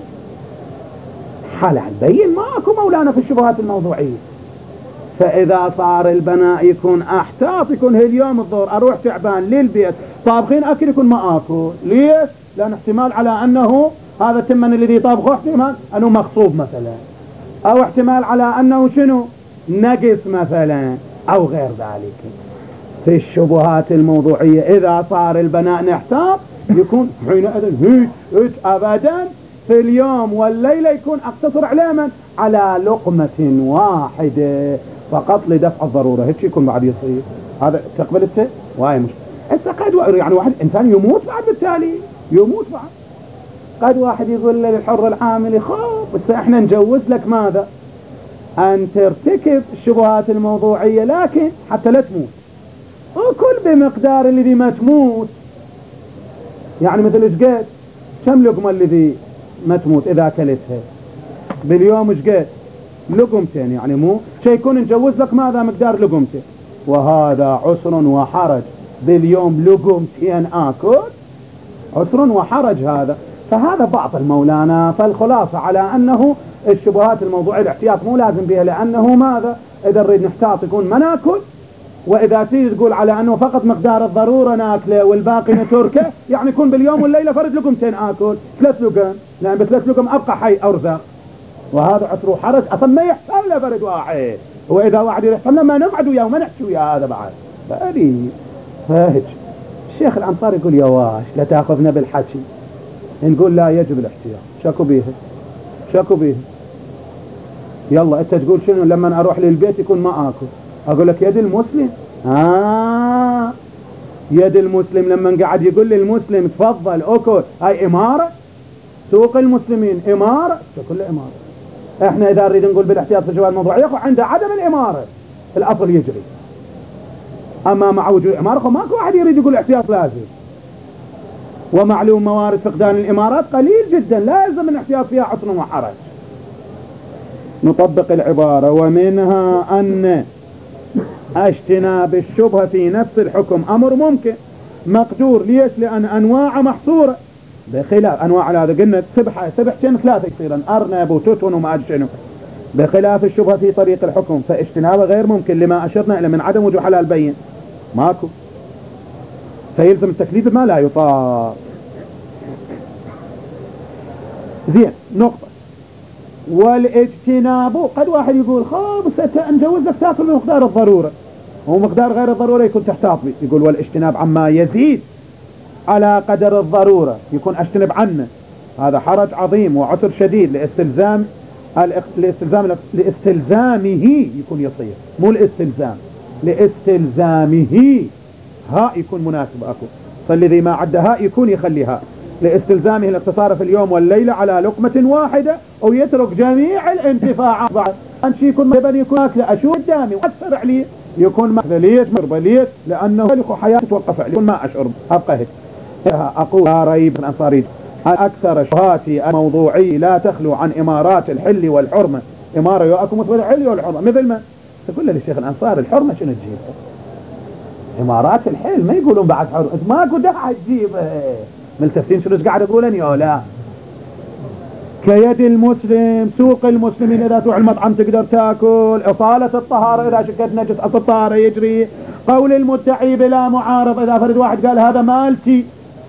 حالة بين ما أكو مولانا في الشبهات الموضوعية. فإذا صار البناء يكون احتاط، يكون هاليوم الظهر أروح تعبان للبيت طابخين أكل يكون ما أكل، ليش؟ لأن احتمال على أنه هذا التمن الذي طابخه احتمال أنه مغصوب مثلا، أو احتمال على أنه شنو نقص مثلا أو غير ذلك. في الشبهات الموضوعية إذا صار البناء نحتاط يكون حينئذ هيك هيك أبدا في اليوم والليلة يكون اقتصر على من؟ على لقمة واحدة فقط لدفع الضرورة. هيك يكون بعد يصير هذا تقبل الت واي مش قد يعني واحد إنسان يموت بعد بالتالي يموت بعد. قد واحد يقول للحر العامل خب بس احنا نجوز لك ماذا أن ترتكب الشبهات الموضوعية لكن حتى لا تموت، وكل بمقدار الذي ما تموت. يعني مثل ايش قد كم لقمة الذي ما تموت إذا كلتها باليوم ايش قد لقمتين، يعني مو شيء يكون نجوز لك ماذا مقدار لقمتين، وهذا عسر وحرج باليوم لقمتين آكل عسر وحرج هذا. فهذا بعض المولانا. فالخلاصة على أنه الشبهات الموضوعية الاحتياط مو لازم بها، لأنه ماذا إذا نريد نحتاط يكون ما ناكل، وإذا تيجي تقول على أنه فقط مقدار الضرورة ناكله والباقي نتركه يعني يكون باليوم والليلة فرد لقمتين آكل ثلاث لقم، لأن بثلاث لقم أبقى حي أرزاق، وهذا عسر وحرج أصلا ما يحصل له فرد واحد. وإذا واحد يحصل له ما نقعد وياه وما نحكي وياه هذا بعد فهذه فهج. الشيخ الأنصاري يقول يا واش لا تأخذنا بالحكي، نقول لا يجب الاحتياط. شكو بيه شكو بيه يلا انت تقول شنو لما اروح للبيت يكون ما اكل، اقول لك يد المسلم آه يد المسلم لما قاعد يقول للمسلم تفضل اكل، هاي امارة سوق المسلمين امارة كلها امارة. احنا اذا نريد نقول بالاحتياط في الجوال الموضوعي عند عدم الامارة الاصل يجري، اما مع وجود امارة ماكو واحد يريد يقول احتياط لازم. ومعلوم موارد فقدان الامارات قليل جدا لا يلزم الاحتياط فيها عسر وحرج. نطبق العبارة ومنها أن اجتناب الشبهة في نفس الحكم أمر ممكن مقدور. ليش؟ لأن أنواع محصورة بخلاف أنواع هذا قلنا سبحة سبحتين ثلاثة يصيرا أرنب وتوتون وما أدري شنو، بخلاف الشبهة في طريق الحكم فاجتنابه غير ممكن لما أشرنا إلى من عدم وجود حلال بين ماكو، فيلزم التكليف ما لا يطاق. زين نقطة. والاجتناب قد واحد يقول خلاص نجوز لك تاكل بمقدار الضرورة، ومقدار غير الضرورة يكون تحتاط به. يقول والاجتناب عما يزيد على قدر الضرورة يكون اجتنب عنه، هذا حرج عظيم وعسر شديد لاستلزام لاستلزام لاستلزامه يكون يصير، مو الاستلزام لاستلزامه ها يكون مناسب اكو، فالذي ما عد هاء يكون يخليها لاستلزامه الاقتصار في اليوم والليلة على لقمة واحدة، أو يترك جميع الانتفاعات بعد أن شيء يكون مبني يكون أكله أشوف قدامي وأثر عليه يكون مخذليت مربليت لأنه لك حياة توقف عليه يكون ما أشعر أبقى هيك. أقول لا ريب الأنصاري أكثر شبهاتي الموضوعي لا تخلو عن إمارات الحل والحرمة. إمارة يؤكم مثل الحل والحرمة مثل ما تقول للشيخ الأنصاري الحرمة شنو تجيب؟ إمارات الحل ما يقولون بعد حرمة ما قد تجيب ملتفتين شنو قاعد يقولن يا لا. كيد المسلم سوق المسلمين إذا تروح المطعم تقدر تاكل، إصالة الطهارة إذا شكت نجس أصل الطهارة يجري، قول المدعي بلا معارض إذا فرد واحد قال هذا مالتي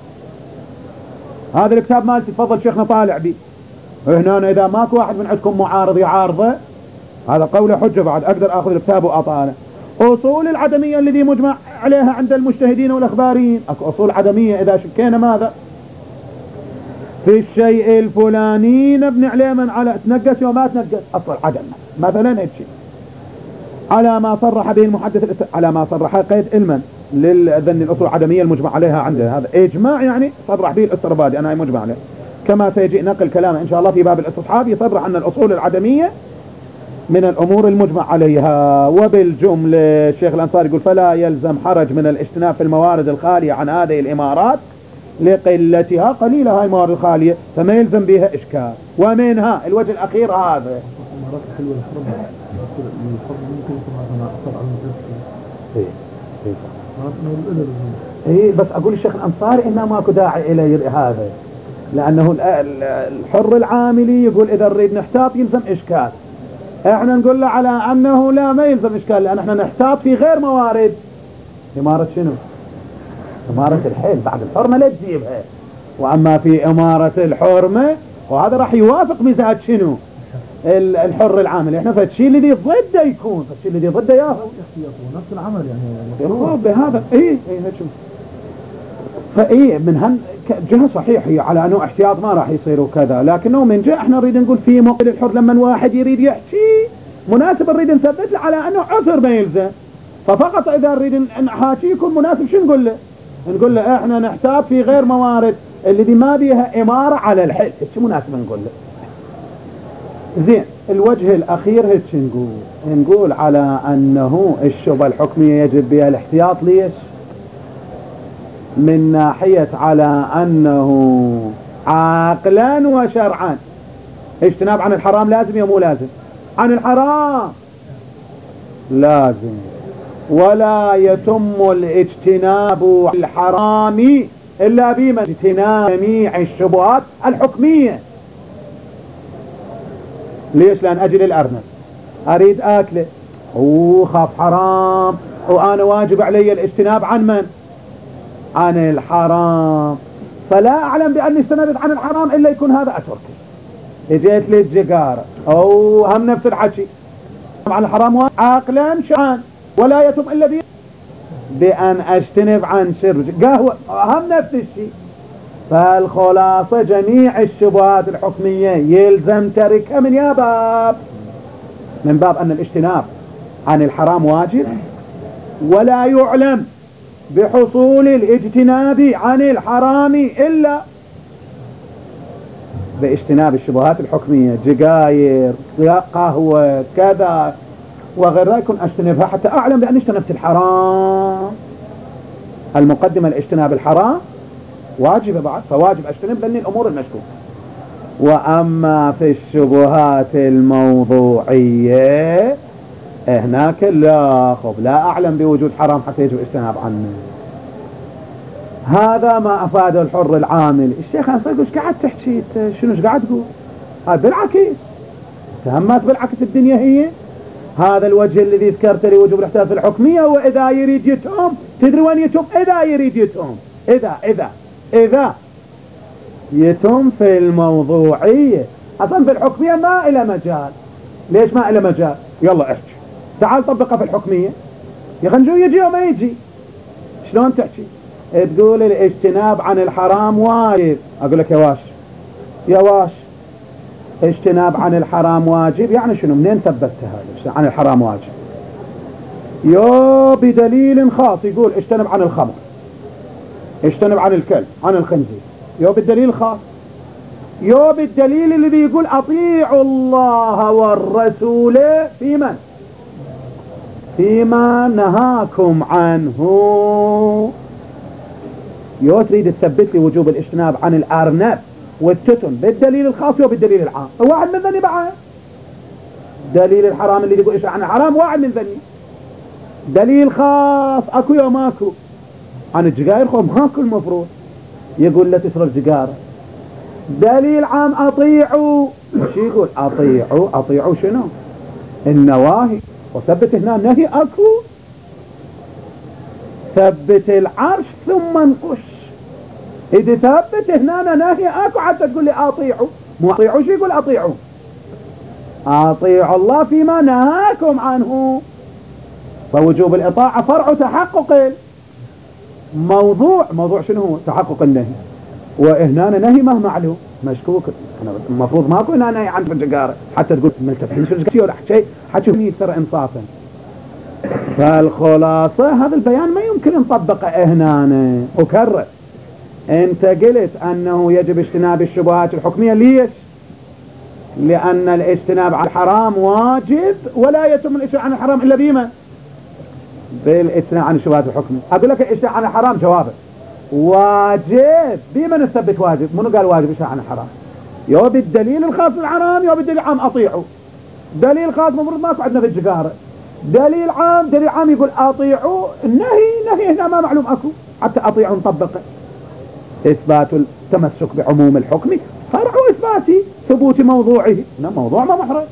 هذا الكتاب مالتي تفضل شيخنا طالع بي، هنا إذا ماكو واحد من عندكم معارض يعارضه هذا قوله حجة بعد أقدر أخذ الكتاب وأطاله. أصول العدمية الذي مجمع عليها عند المجتهدين والأخباريين أكو أصول عدمية إذا شكينا ماذا في الشيء الفلاني نبني عليه من على تنقص وما تنقص أصل عدم مثلا هيك شيء. على ما صرح به المحدث على ما صرح قيد علما للذن الأصول العدمية المجمع عليها عنده، هذا إجماع يعني صرح به الأستربادي أنا مجمع عليه، كما سيجي نقل كلامه إن شاء الله في باب الاستصحاب يصرح أن الأصول العدمية من الأمور المجمع عليها. وبالجملة الشيخ الأنصاري يقول فلا يلزم حرج من الاجتناب في الموارد الخالية عن هذه الإمارات لقلتها، قليلة هاي الموارد الخالية فما يلزم بها إشكال. ومنها الوجه الأخير هذا ايه بس اقول الشيخ الانصاري انه ماكو داعي الى هذا، لانه الحر العاملي يقول اذا نريد نحتاط يلزم اشكال، احنا نقول له على انه لا ما يلزم اشكال، لان احنا نحتاط في غير موارد. امارة شنو؟ امارة الحيل بعد الحرمة لا تجيبها، واما في امارة الحرمة وهذا راح يوافق مزاج شنو الحر العامل. احنا فالشيء الذي ضده يكون فالشيء الذي ضده ياهو نفس العمل يعني يخاف بهذا. ايه ايه شوف فايه من هن جهة صحيح هي على انه احتياط ما راح يصير وكذا، لكنه من جهة احنا نريد نقول في موقع الحر لما واحد يريد يحكي مناسب نريد نثبت له على انه عذر ما يلزم، ففقط اذا نريد نحاكي يكون مناسب شو نقول له؟ نقول له احنا نحتاط في غير موارد اللي ما بيها امارة على الحل، شو مناسب نقول له؟ زين الوجه الأخير هيك نقول نقول على أنه الشبهة الحكمية يجب بها الاحتياط. ليش؟ من ناحية على أنه عقلا وشرعا اجتناب عن الحرام لازم يا مو لازم؟ عن الحرام لازم، ولا يتم الاجتناب عن الحرام إلا بما اجتناب جميع الشبهات الحكمية. ليش؟ لأن أجل الأرنب أريد أكله وخاف حرام وأنا واجب علي الاجتناب عن من؟ عن الحرام، فلا أعلم بأني اجتنبت عن الحرام إلا يكون هذا أتركه. اجيت لي الجقارة أو هم نفس الحكي عن الحرام عاقلا شرعا، ولا يتم إلا بي بأن أجتنب عن شرب قهوة هم نفس الشيء. فالخلاصة جميع الشبهات الحكمية يلزم تركها من يا باب من باب أن الاجتناب عن الحرام واجب، ولا يعلم بحصول الاجتناب عن الحرام إلا باجتناب الشبهات الحكمية، جقاير قهوة كذا وغيرها يكون أجتنبها حتى أعلم بأن اجتنبت الحرام. المقدمة لاجتناب الحرام واجب بعد، فواجب اجتنب بني الأمور المشكوك. وأما في الشبهات الموضوعية هناك لا خب لا أعلم بوجود حرام حتى يجب اجتناب عنه. هذا ما أفاد الحر العامل. الشيخ أنصار يقول ايش قاعد تحكي شنو ايش قاعد تقول؟ هذا بالعكس تهمت بالعكس الدنيا هي. هذا الوجه الذي ذكرت لي وجوب الاحتياط في الحكمية، وإذا يريد يتهم تدري وين يتهم؟ إذا يريد يتهم إذا إذا إذا يتم في الموضوعية. أصلا في الحكمية ما إلى مجال. ليش ما إلى مجال؟ يلا احكي تعال طبقها في الحكمية يا خنجو يجي وما يجي. شلون تحكي؟ تقول الاجتناب عن الحرام واجب، أقول لك يا واش يا واش اجتناب عن الحرام واجب يعني شنو؟ منين ثبتت هذا عن الحرام واجب؟ يو بدليل خاص يقول اجتنب عن الخمر، اجتنب عن الكلب عن الخنزير، يو بالدليل الخاص، يو بالدليل الذي يقول اطيعوا الله والرسول في من؟ فيما نهاكم عنه. يو تريد تثبت لي وجوب الاجتناب عن الارنب والتتن بالدليل الخاص وبالدليل العام. واحد من ذني بعد دليل الحرام اللي يقول عن الحرام واحد من ذني، دليل خاص اكو يا ماكو. عن الجقائر خو ماكو المفروض يقول لا تشرب جقارة. دليل عام اطيعوا، شو يقول؟ اطيعوا اطيعوا شنو؟ النواهي، وثبت هنا نهي اكو. ثبت العرش ثم انقش. اذا ثبت هنا نهي اكو حتى تقول لي اطيعوا، مو اطيعوا شو يقول؟ اطيعوا اطيعوا الله فيما نهاكم عنه. فوجوب الاطاعة فرع تحقق موضوع. موضوع شنو هو؟ تحقق النهي. وهنا نهي ما معلوم مشكوك. المفروض ماكو هنا نهي عن الجقارة حتى تقول ملتفتين شو الجقارة شيء حتى يكثر انصافا. فالخلاصة هذا البيان ما يمكن نطبقه هنا. أكرر، أنت قلت أنه يجب اجتناب الشبهات الحكمية. ليش؟ لأن الاجتناب عن الحرام واجب، ولا يتم الاجتناب عن الحرام إلا بما بالاجتناب عن الشبهات الحكمية. أقول لك الاجتناب عن الحرام جوابه واجب. بما نثبت واجب؟ منو قال واجب الاجتناب عن الحرام؟ يو بالدليل الخاص بالحرام يو بالدليل العام أطيعوا. دليل خاص مفروض ما قعدنا في الجقارة. دليل عام دليل عام يقول أطيعوا. النهي نهي هنا ما معلوم أكو حتى أطيعوا نطبقه. إثبات التمسك بعموم الحكم فرع إثبات ثبوت موضوعه. موضوع ما محرج.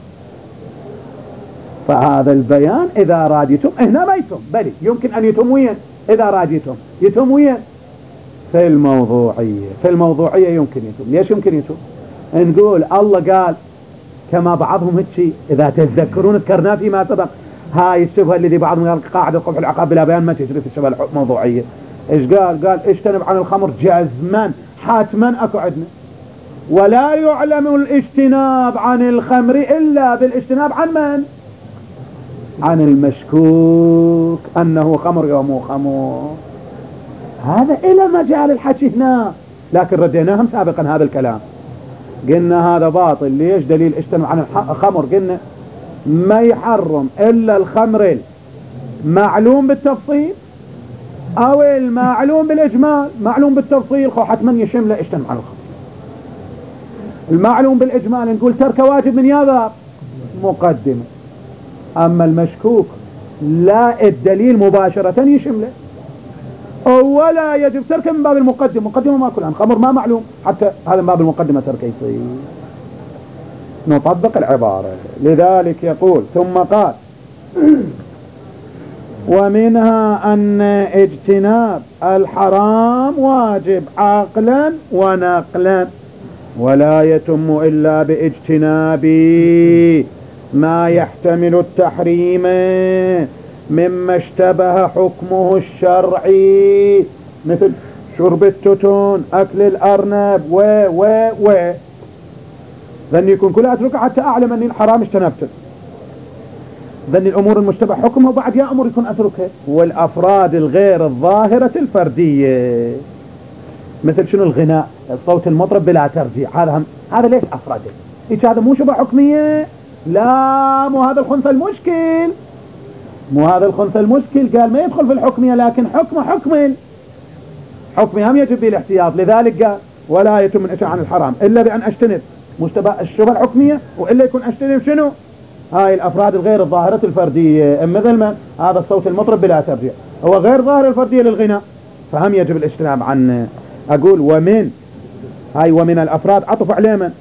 فهذا البيان إذا راديتم هنا ما يتم، بل يمكن أن يتم وين؟ إذا راديتم يتم وين؟ في الموضوعية. في الموضوعية يمكن يتم. ليش يمكن يتم؟ نقول الله قال كما بعضهم هتشي إذا تتذكرون ذكرنا فيما سبق هاي الشبهة اللي بعضهم قال قاعدة قبح العقاب بلا بيان ما تجري في الشبهة الموضوعية. إيش قال؟ قال اجتنب عن الخمر جزما حتما أكو عندنا، ولا يعلم الاجتناب عن الخمر إلا بالاجتناب عن من؟ عن المشكوك أنه خمر يوم خمر. هذا إلى مجال الحكي هنا، لكن رديناهم سابقا هذا الكلام قلنا هذا باطل. ليش؟ دليل اجتنب عن الخمر قلنا ما يحرم إلا الخمر المعلوم بالتفصيل أو المعلوم بالإجمال. معلوم بالتفصيل خو حتما يشمل اجتنب عن الخمر. المعلوم بالإجمال نقول ترك واجب من يذهب مقدمة. أما المشكوك لا الدليل مباشرة يشمله ولا يجب تركه من باب المقدمة. مقدمة ما كل عن خمر ما معلوم حتى هذا من باب المقدمة تركه يصير. نطبق العبارة. لذلك يقول ثم قال ومنها أن اجتناب الحرام واجب عقلا ونقلا، ولا يتم إلا باجتناب ما يحتمل التحريم مما اشتبه حكمه الشرعي، مثل شرب التتون، أكل الأرنب و و و ذن يكون كلها أتركه حتى أعلم أني الحرام اجتنبته. ذن الأمور المشتبه حكمه وبعد يا أمر يكون أتركه. والأفراد الغير الظاهرة الفردية مثل شنو؟ الغناء، الصوت المطرب بلا ترجيع. هذا هم هذا ليش أفراده؟ إيش هذا مو شبه حكمية؟ لا مو هذا الخنثى المشكل. مو هذا الخنثى المشكل. قال ما يدخل في الحكمية لكن حكم حكم حكمي هم يجب به الاحتياط. لذلك قال ولا يتم الإشاعة عن الحرام إلا بأن أجتنب مشتبه الشبه الحكمية، وإلا يكون أجتنب شنو؟ هاي الأفراد الغير الظاهرة الفردية. مثل ما هذا الصوت المطرب بلا ترجيع هو غير ظاهر الفردية للغناء فهم يجب الاجتناب عنه. أقول ومن هاي ومن الأفراد عطف على من؟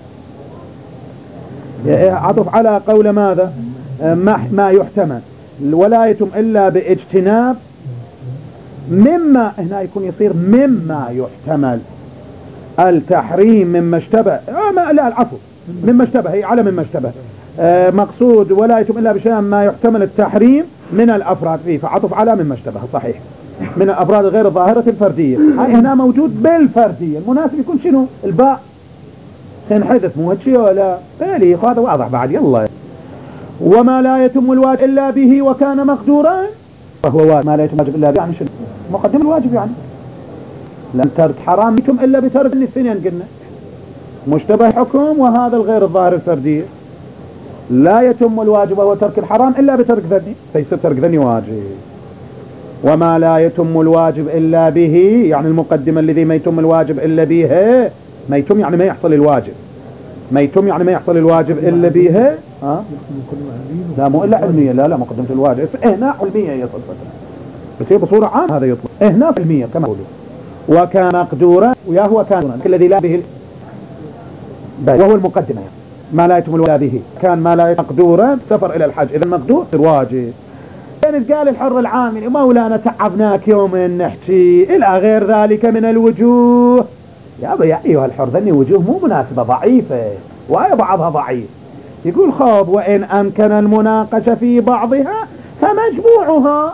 عطف على قول ماذا؟ ما, ما يحتمل. ولا يتم إلا باجتناب مما هنا يكون يصير مما يحتمل التحريم مما اشتبه. آه ما لا العفو مما اشتبه هي على مما اشتبه. آه مقصود ولا يتم إلا بشيء ما يحتمل التحريم من الأفراد فيه، فعطف على مما اشتبه صحيح من الأفراد غير الظاهرة الفردية. هاي هنا موجود بالفردية. المناسب يكون شنو؟ الباء سنحدث مو هالشيء ولا بالي. هذا واضح بعد. يلا وما لا يتم الواجب إلا به وكان مقدورا فهو واجب. ما لا يتم الواجب إلا به يعني شنو؟ مقدم الواجب يعني لن ترك حرام يتم إلا بترك الاثنين. قلنا مشتبه حكم وهذا الغير الظاهر الفردية. لا يتم الواجب وهو ترك الحرام إلا بترك ذني فيصير ترك ذني واجب. وما لا يتم الواجب إلا به يعني المقدمة الذي ما يتم الواجب إلا به. ما يتم يعني ما يحصل الواجب. ما يتم يعني ما يحصل الواجب إلا به. ها؟ لا مو إلا علمية. لا لا مقدمة الواجب هنا علمية يصل فترة بس هي بصورة عام هذا يطلق هنا علمية كما يقولون. وكان مقدورا ويا هو كان الذي لا به وهو المقدمة يعني. ما لا يتم الواجب به كان ما لا يتم مقدورا سفر إلى الحج إذا المقدور واجب. كانت قال الحر العامل مولانا تعبناك يوم نحكي إلى غير ذلك من الوجوه. يا أبا يا أيها الحر ذني وجوه مو مناسبة ضعيفة وهي بعضها ضعيف. يقول خاب وإن أمكن المناقشة في بعضها فمجموعها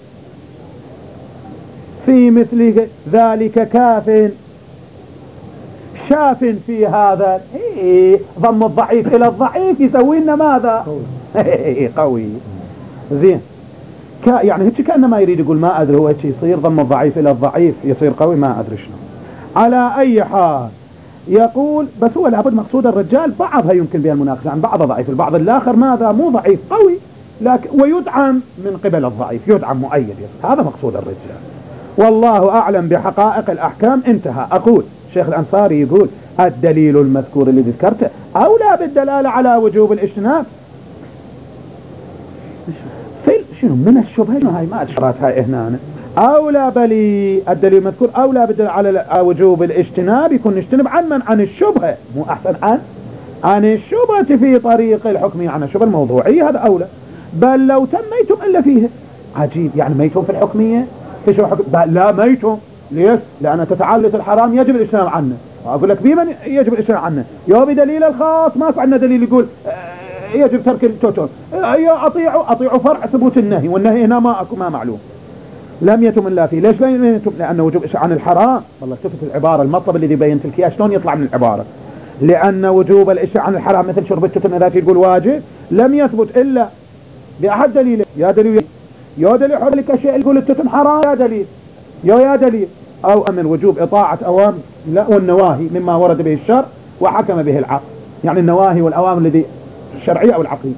في مثل ذلك كاف شاف في هذا. إيه ضم الضعيف إلى الضعيف يسوي لنا ماذا؟ قوي زين. يعني هيك كأنما يريد يقول ما أدري هو هيك يصير ضم الضعيف إلى الضعيف يصير قوي ما أدري شنو. على أي حال يقول بس هو لابد مقصود الرجال بعضها يمكن بها المناقشة عن بعض ضعيف البعض الآخر ماذا مو ضعيف قوي لكن ويدعم من قبل الضعيف يدعم مؤيد يصير. هذا مقصود الرجال والله أعلم بحقائق الأحكام. انتهى. أقول شيخ الأنصاري يقول الدليل المذكور اللي ذكرته أولى بالدلالة على وجوب الاجتناب في شنو من الشبهة هاي ما أشرت هاي هنا أولى بلي الدليل المذكور أولى بالدلالة على وجوب الاجتناب يكون نجتنب عن من عن الشبهة مو أحسن عن عن الشبهة في طريق الحكم عن الشبهة الموضوعية هذا أولى. بل لو تميتم إلا فيه عجيب يعني ميتم في الحكمية في شو حكم لا ميتم ليش لأن تتعلق الحرام يجب الاجتناب عنه. أقول لك بمن يجب الاجتناب عنه يا بدليل الخاص ما عندنا دليل يقول يجب ترك التوتون يا أطيعوا أطيعوا فرع ثبوت النهي والنهي هنا ما أكو ما معلوم لم يتم إلا فيه. ليش لم يتم لأنه وجوب عن الحرام. والله شفت العبارة المطلب اللي بينت لك شلون يطلع من العبارة لأن وجوب الإشعاع عن الحرام مثل شرب التوتون إذا يقول واجب لم يثبت إلا بأحد دليل يا دليل يا دليل حول لك شيء يقول التوتون حرام يا دليل يا يا دليل أو أمر وجوب إطاعة أوامر لا والنواهي مما ورد به الشرع وحكم به العقل يعني النواهي والأوامر الذي الشرعية أو العقلية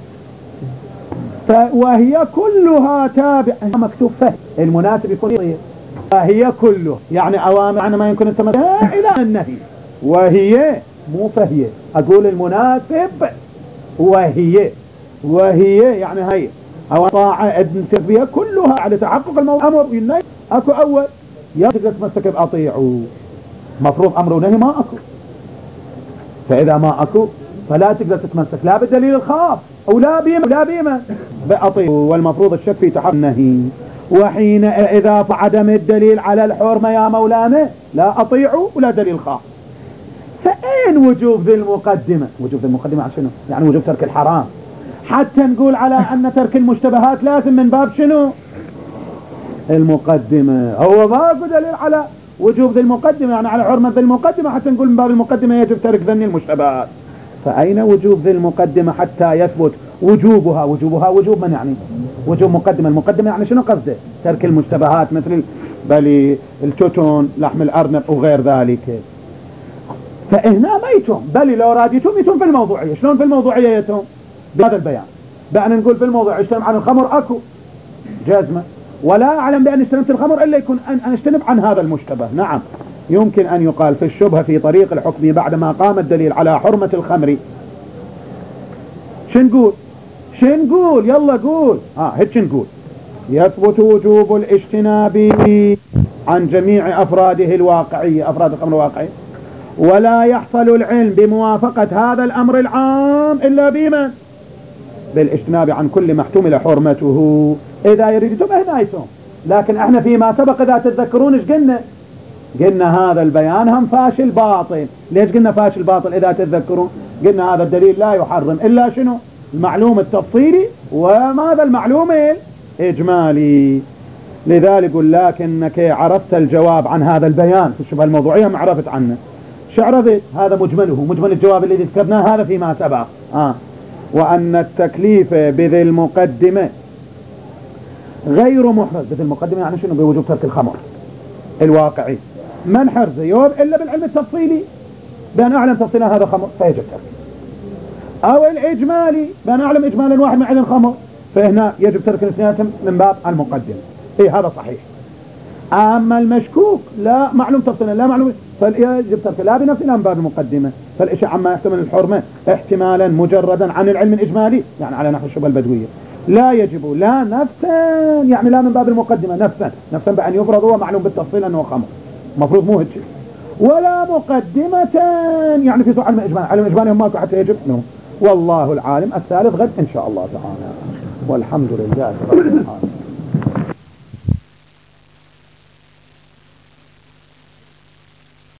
وهي كلها تابعة مكتوب فهم المناسب يكون وهي كله يعني أوامر عن ما يمكن التمثيل إلى النهي وهي مو فهي أقول المناسب وهي وهي يعني هي أو طاعة أدن تربية كلها على تحقق الموضوع أمر والنهي أكو أول يا تقدر تمسك بأطيعوا مفروض أمر ونهي ما أكو فإذا ما أكو فلا تقدر تتمسك لا بالدليل الخاص أو لا بيما لا بيما بأطيعوا والمفروض الشك في تحقق النهي وحين إذا عدم الدليل على الحرمة يا مولانا لا أطيعوا ولا دليل خاص. فأين وجوب ذي المقدمة وجوب ذي المقدمة عن شنو يعني وجوب ترك الحرام حتى نقول على أن ترك المشتبهات لازم من باب شنو المقدمة هو ماكو دليل على وجوب ذي المقدمة يعني على حرمة ذي المقدمة حتى نقول من باب المقدمة يجب ترك ذني المشتبهات. فأين وجوب ذي المقدمة حتى يثبت وجوبها وجوبها وجوب من يعني وجوب مقدمة المقدمة يعني شنو قصده ترك المشتبهات مثل بل التوتون لحم الأرنب وغير ذلك. فهنا ميتم بل لو راديتم يتم في الموضوعية شلون في الموضوعية يتم بهذا البيان بأن نقول في الموضوع اجتنب عن الخمر أكو جازمة ولا أعلم بأن اجتنبت الخمر إلا يكون أن اجتنب عن هذا المشتبه. نعم يمكن أن يقال في الشبهة في طريق الحكم بعدما قام الدليل على حرمة الخمر شنقول شنقول يلا قول ها هيك نقول يثبت وجوب الاجتناب عن جميع أفراده الواقعية أفراد الخمر الواقعية ولا يحصل العلم بموافقة هذا الأمر العام إلا بمن بالاجتناب عن كل ما احتمل حرمته إذا يريدتم اهدايتم. لكن احنا فيما سبق إذا تتذكرون ايش قلنا قلنا هذا البيان هم فاشل باطل. ليش قلنا فاشل باطل إذا تتذكرون قلنا هذا الدليل لا يحرم إلا شنو المعلوم التفصيلي وماذا المعلوم الإجمالي. لذلك قل لكنك عرفت الجواب عن هذا البيان في الشبهة الموضوعية ما عرفت عنه شعرفت هذا مجمله مجمل الجواب الذي ذكرناه هذا فيما سبق آه. وأن التكليف بذي المقدمة غير محرز. بذي المقدمة يعني شنو بوجوب ترك الخمر الواقعي من حرز يوم إلا بالعلم التفصيلي بأن أعلم تفصيلا هذا خمر فيجب ترك أو الإجمالي بأن أعلم إجمالا واحد من علم الخمر فهنا يجب ترك الاثنين من باب المقدمة. إيه هذا صحيح. أما المشكوك لا معلوم تفصيلا لا معلوم فيجب ترك لا بنفسه لا من باب المقدمة. فالإشاء عما يحتمل الحرمة احتمالا مجردا عن العلم الإجمالي يعني على نحو الشبهة البدوية لا يجب لا نفسا يعني لا من باب المقدمة نفسا نفسا بأن يفرض هو معلوم بالتفصيل أنه خمر مفروض مو هيك ولا مقدمة يعني في علم الإجمالي علم الإجمالي هم ماكو حتى يجب نو. والله العالم الثالث غد إن شاء الله تعالى والحمد لله رب العالمين.